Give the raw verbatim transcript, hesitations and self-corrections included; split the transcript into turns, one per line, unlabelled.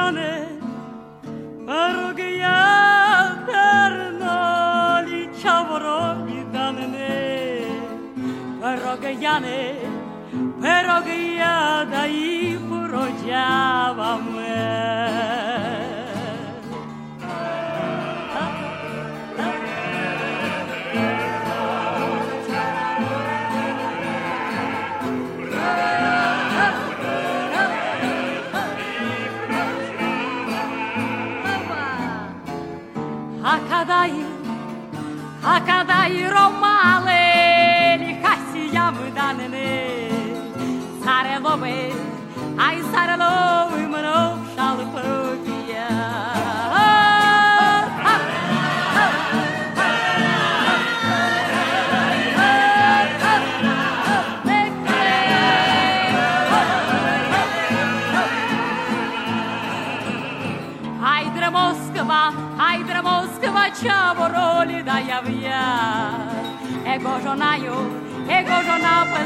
rogojane, rogojane, pernoli, ciavoroli danne, rogojane, rogojada i porođava me. A kada i, a kada i romale, li hasijam danene, sarelove, ai sarelove, mănă șală păropia. Haidre Moskva, haidre Moskva, ciavoroli da javia. Ego žonajo, ego žona